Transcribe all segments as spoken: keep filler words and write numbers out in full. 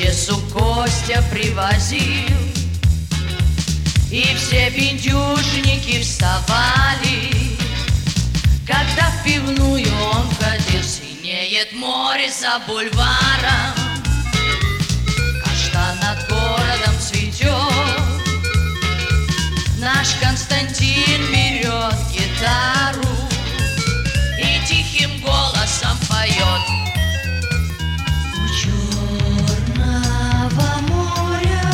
Одессу Костя привозил, и все пиндюшники вставали, когда в пивную он ходил. Синеет море за бульваром, каштан над городом цветет. Наш Константин берет гитару и тихим голосом поет. У Черного моря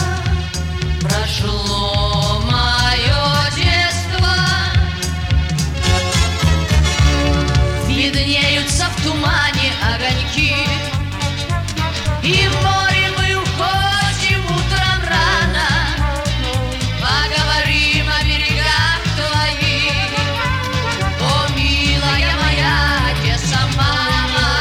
прошло мое детство, виднеются в тумане огоньки, и в море мы уходим утром рано. Поговорим о берегах твоих, о, милая моя Одесса, мама.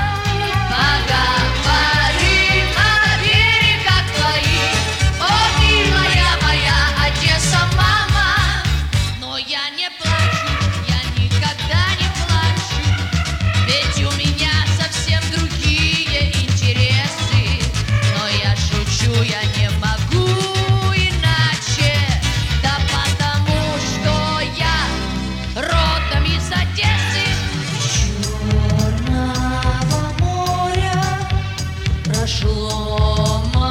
Поговорим о берегах твоих, о, милая моя Одесса, мама. Но я не плачу, я никогда не плачу, ведь у меня совсем другие интересы. Но я шучу, я не могу иначе, да потому что я родом из Одессы. Черного моря прошло